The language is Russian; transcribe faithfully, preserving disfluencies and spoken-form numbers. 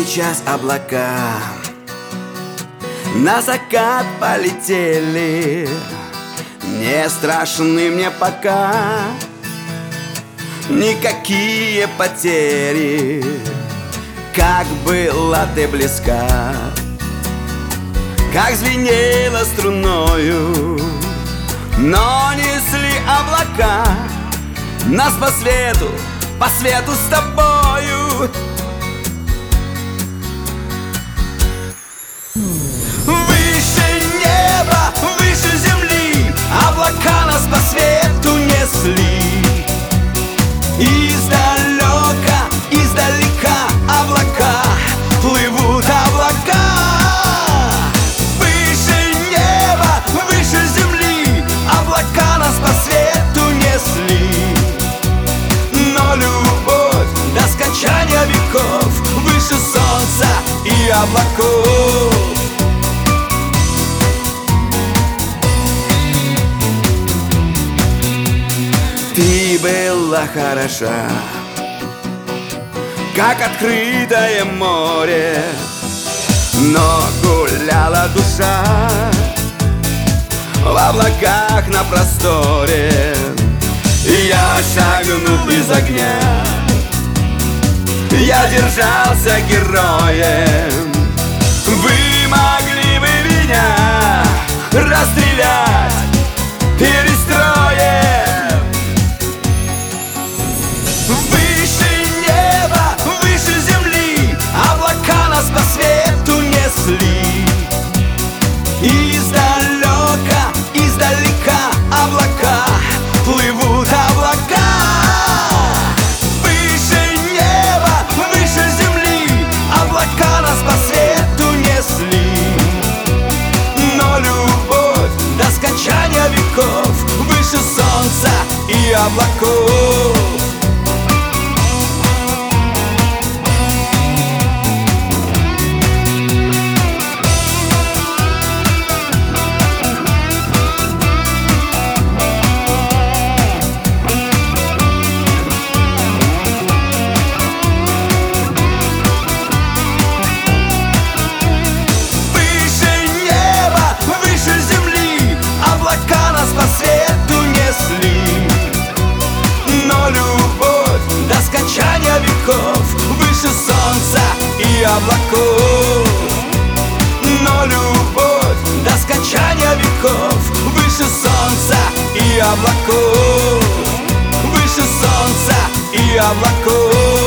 сейчас облака на закат полетели, не страшны мне пока никакие потери. Как была ты близка, как звенела струною, но несли облака нас по свету, по свету с тобою. Выше неба, выше земли облака нас по свету несли. Издалека, издалека облака плывут облака. Выше неба, выше земли облака нас по свету несли. Но любовь до скончания веков выше солнца и облаков. Ты была хороша, как открытое море, но гуляла душа в облаках на просторе. Я шагнул из огня, я держался героем. Вы могли бы меня расстрелять перестроем. Выше неба, выше земли облака нас по свету несли. Издалека, издалека облака плывут облака. Выше неба, выше земли облака нас по свету несли. Но любовь до скончания веков выше солнца и облаков. Выше солнца и облаков. Но любовь до скончания веков выше солнца и облаков. Выше солнца и облаков.